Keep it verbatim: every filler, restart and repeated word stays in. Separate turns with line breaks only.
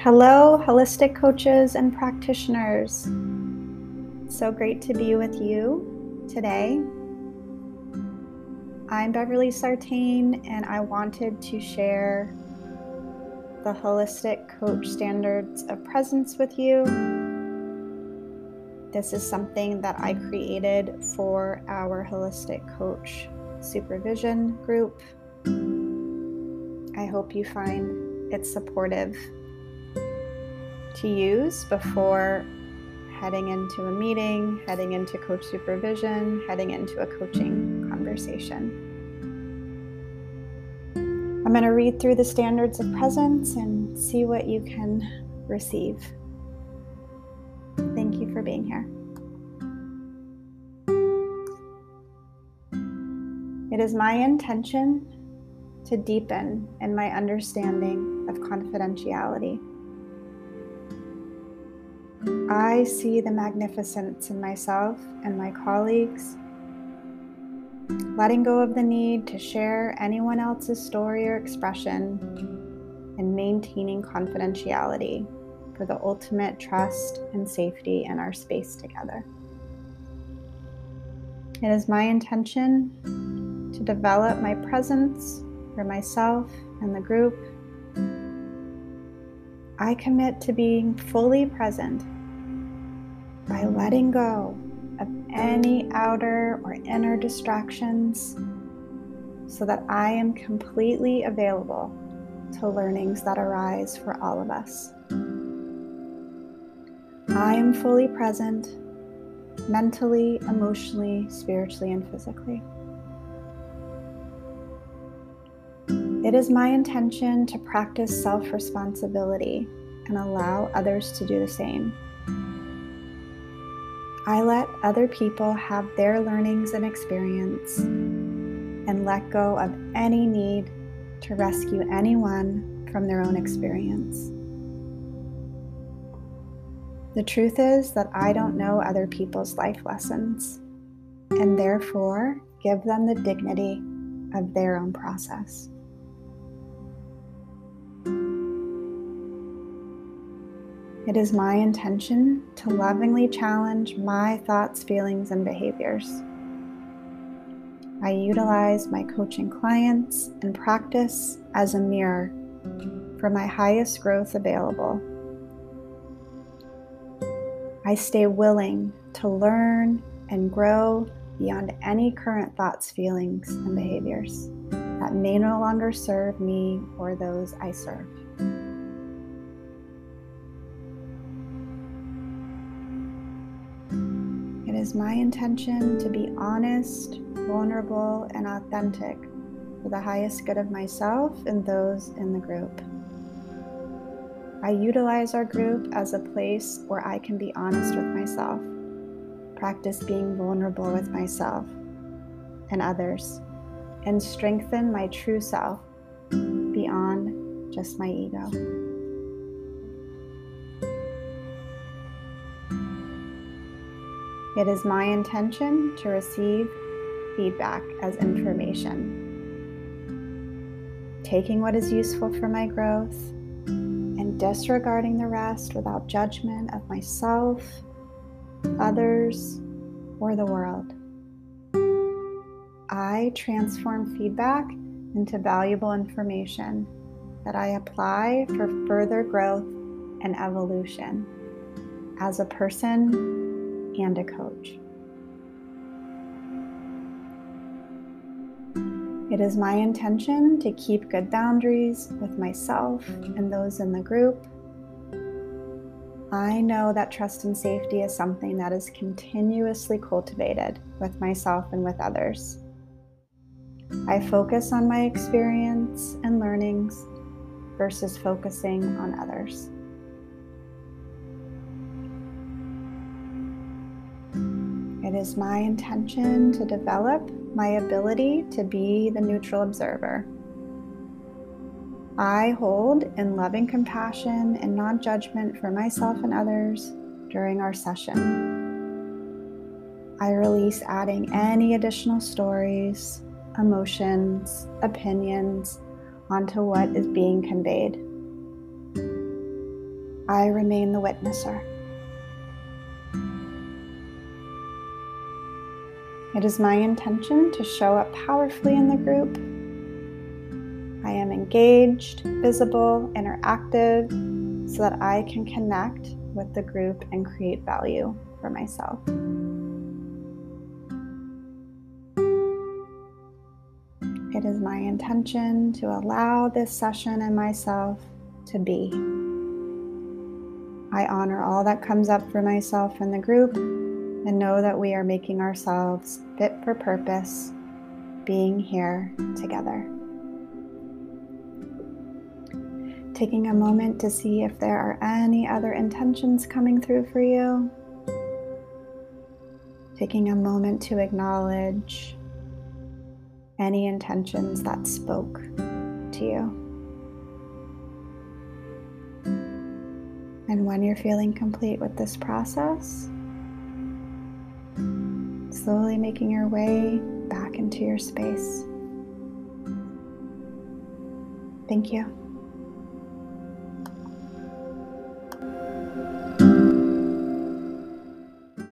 Hello, holistic coaches and practitioners. So great to be with you today. I'm Beverly Sartain, and I wanted to share the Holistic Coach Standards of Presence with you. This is something that I created for our Holistic Coach Supervision group. I hope you find it supportive to use before heading into a meeting, heading into coach supervision, heading into a coaching conversation. I'm going to read through the standards of presence and see what you can receive. Thank you for being here. It is my intention to deepen in my understanding of confidentiality. I see the magnificence in myself and my colleagues, letting go of the need to share anyone else's story or expression, and maintaining confidentiality for the ultimate trust and safety in our space together. It is my intention to develop my presence for myself and the group. I commit to being fully present by letting go of any outer or inner distractions so that I am completely available to learnings that arise for all of us. I am fully present mentally, emotionally, spiritually, and physically. It is my intention to practice self-responsibility and allow others to do the same. I let other people have their learnings and experience and let go of any need to rescue anyone from their own experience. The truth is that I don't know other people's life lessons and therefore give them the dignity of their own process. It is my intention to lovingly challenge my thoughts, feelings, and behaviors. I utilize my coaching clients and practice as a mirror for my highest growth available. I stay willing to learn and grow beyond any current thoughts, feelings, and behaviors that may no longer serve me or those I serve. It is my intention to be honest, vulnerable, and authentic for the highest good of myself and those in the group. I utilize our group as a place where I can be honest with myself, practice being vulnerable with myself and others, and strengthen my true self beyond just my ego. It is my intention to receive feedback as information, taking what is useful for my growth and disregarding the rest without judgment of myself, others, or the world. I transform feedback into valuable information that I apply for further growth and evolution as a person and a coach. It is my intention to keep good boundaries with myself and those in the group. I know that trust and safety is something that is continuously cultivated with myself and with others. I focus on my experience and learnings versus focusing on others. It is my intention to develop my ability to be the neutral observer. I hold in loving compassion and non-judgment for myself and others during our session. I release adding any additional stories, emotions, opinions onto what is being conveyed. I remain the witnesser. It is my intention to show up powerfully in the group. I am engaged, visible, interactive, so that I can connect with the group and create value for myself. It is my intention to allow this session and myself to be. I honor all that comes up for myself in the group and know that we are making ourselves fit for purpose, being here together. Taking a moment to see if there are any other intentions coming through for you. Taking a moment to acknowledge any intentions that spoke to you. And when you're feeling complete with this process, slowly making your way back into your space. Thank you.